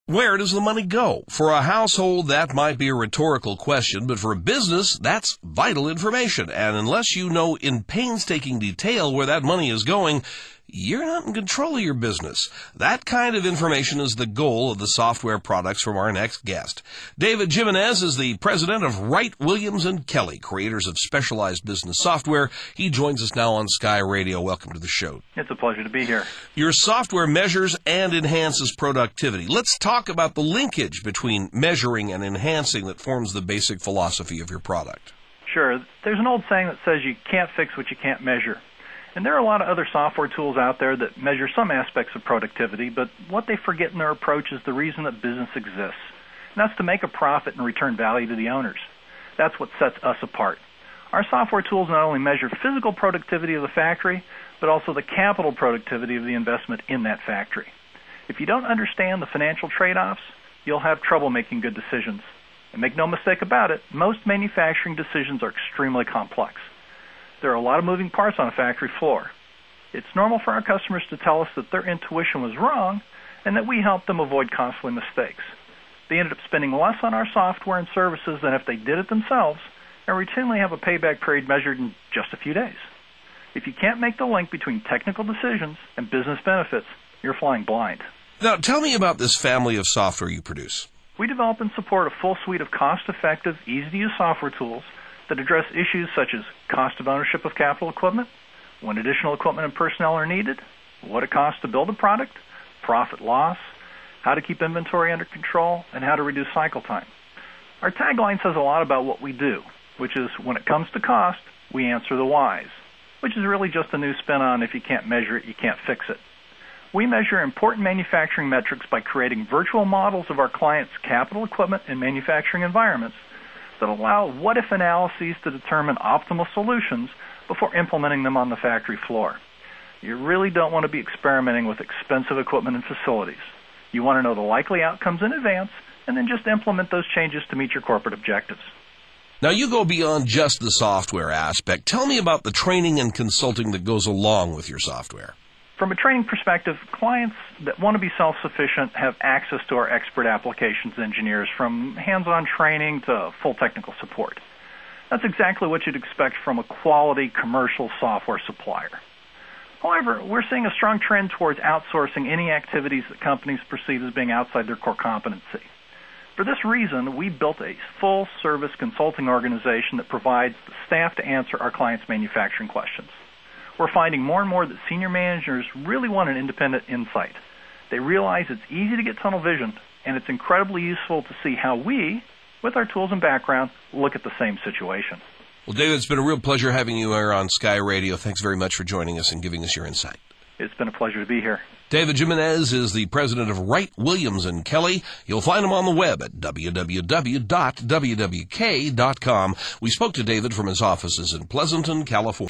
Where does the money go? For a household, that might be a rhetorical question, but for a business, that's vital information. And unless you know in painstaking detail where that money is going, you're not in control of your business. That kind of information is the goal of the software products from our next guest. David Jimenez is the president of Wright, Williams & Kelly, creators of specialized business software. He joins us now on Sky Radio. Welcome to the show. It's a pleasure to be here. Your software measures and enhances productivity. Let's talk about the linkage between measuring and enhancing that forms the basic philosophy of your product. Sure. There's an old saying that says you can't fix what you can't measure. And there are a lot of other software tools out there that measure some aspects of productivity, but what they forget in their approach is the reason that business exists. And that's to make a profit and return value to the owners. That's what sets us apart. Our software tools not only measure physical productivity of the factory, but also the capital productivity of the investment in that factory. If you don't understand the financial trade-offs, you'll have trouble making good decisions. And make no mistake about it, most manufacturing decisions are extremely complex. There are a lot of moving parts on a factory floor. It's normal for our customers to tell us that their intuition was wrong and that we help them avoid costly mistakes. They ended up spending less on our software and services than if they did it themselves and routinely have a payback period measured in just a few days. If you can't make the link between technical decisions and business benefits, you're flying blind. Now, tell me about this family of software you produce. We develop and support a full suite of cost-effective, easy-to-use software tools that address issues such as cost of ownership of capital equipment, when additional equipment and personnel are needed, what it costs to build a product, profit loss, how to keep inventory under control, and how to reduce cycle time. Our tagline says a lot about what we do, which is when it comes to cost, we answer the whys, which is really just a new spin on if you can't measure it, you can't fix it. We measure important manufacturing metrics by creating virtual models of our clients' capital equipment and manufacturing environments that allow what-if analyses to determine optimal solutions before implementing them on the factory floor. You really don't want to be experimenting with expensive equipment and facilities. You want to know the likely outcomes in advance and then just implement those changes to meet your corporate objectives. Now, you go beyond just the software aspect. Tell me about the training and consulting that goes along with your software. From a training perspective, clients that want to be self-sufficient have access to our expert applications engineers, from hands-on training to full technical support. That's exactly what you'd expect from a quality commercial software supplier. However, we're seeing a strong trend towards outsourcing any activities that companies perceive as being outside their core competency. For this reason, we built a full-service consulting organization that provides the staff to answer our clients' manufacturing questions. We're finding more and more that senior managers really want an independent insight. They realize it's easy to get tunnel vision, and it's incredibly useful to see how we, with our tools and background, look at the same situation. Well, David, it's been a real pleasure having you here on Sky Radio. Thanks very much for joining us and giving us your insight. It's been a pleasure to be here. David Jimenez is the president of Wright, Williams & Kelly. You'll find him on the web at www.wwk.com. We spoke to David from his offices in Pleasanton, California.